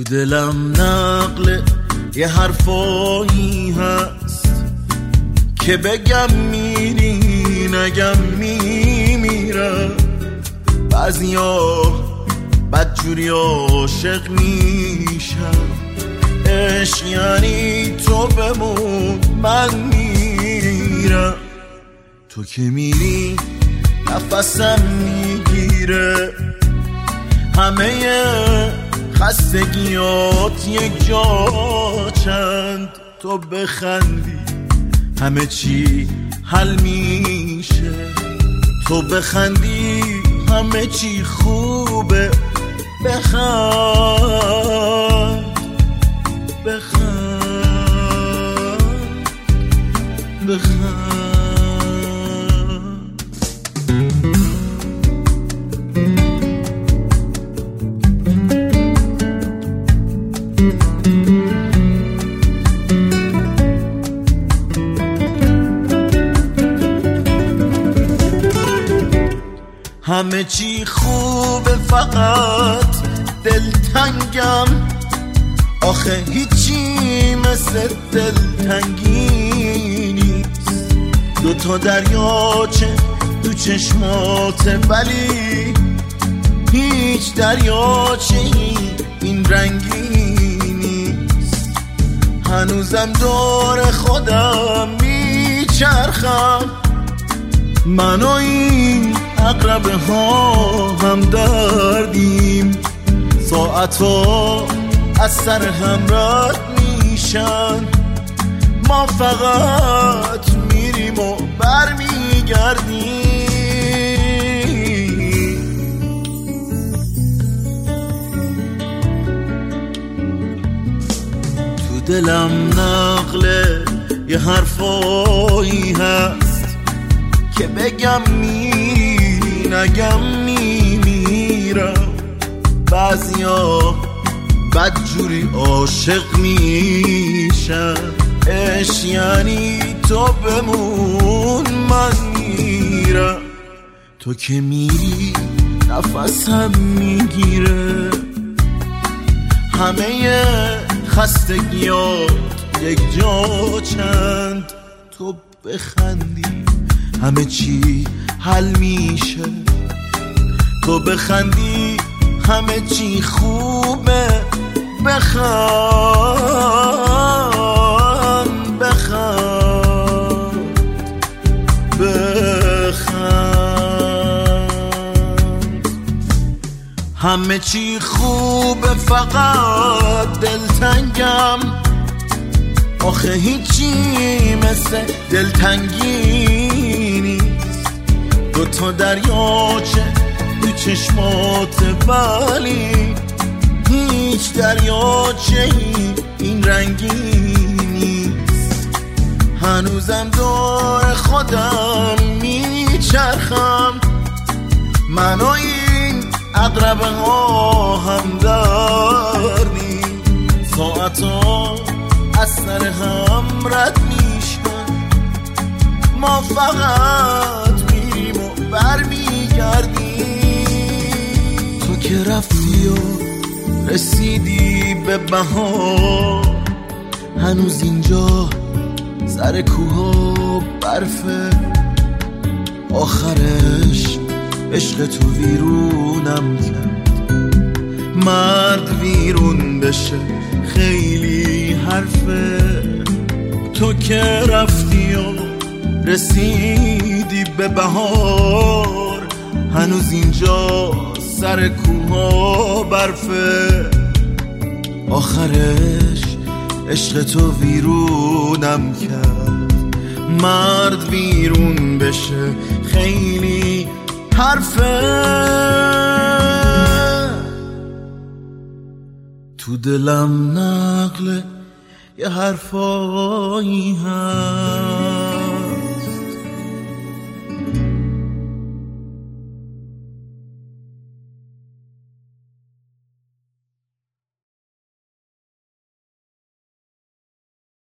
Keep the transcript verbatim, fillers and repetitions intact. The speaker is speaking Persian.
تو دلم نقل یه حرفایی هست که بگم میری نگم میمیرم. بعضیا بدجوری عاشق میشم، عشق یعنی تو بمون من میرم. تو که میری نفسم میگیره، همه خستگیات یک جا چند. تو بخندی همه چی حل میشه، تو بخندی همه چی خوبه. بخند بخند بخند. همه چی خوبه فقط دلتنگم، آخه هیچی مثل دلتنگی نیست. دوتا دریاچه تو چشماته ولی هیچ دریاچه این رنگی نیست. هنوزم دور خودم میچرخم، من و این عقربه ها هم دردیم. ساعتا از سر هم رد میشن، ما فقط میریم و برمیگردیم. تو دلم نقل یه حرفایی هست که بگم میری نگم میمیرم. بعضیا بدجوری عاشق میشن، عشق یعنی تو بمون من میرم. تو که میری نفسم میگیره، همه خستگیات یک جا چند. تو بخندی همه چی حل میشه، تو بخندی همه چی خوبه. بخند بخند بخند. همه چی خوبه فقط دلتنگم، آخه هیچی مثل دلتنگی نیست. دوتا دریاچه تو چشمات ولی هیچ دریاچه این رنگی نیست. هنوزم دور خودم میچرخم، من و این عقربه ها هم داریم. ساعتا از سر هم رد میشن، ما فقط میریم و برمیگردیم. تو که رفتی و رسیدی به بهار، هنوز اینجا سر کوها برفه. آخرش عشق تو ویرونم کرد، مرد ویرون بشه خیلی حرفه. تو که رفتی و رسیدی به بهار، هنوز اینجا سر کوها برفه. آخرش عشق تو ویرونم کرد، مرد ویرون بشه خیلی حرفه. تو دلم نقل یه حرفایی هست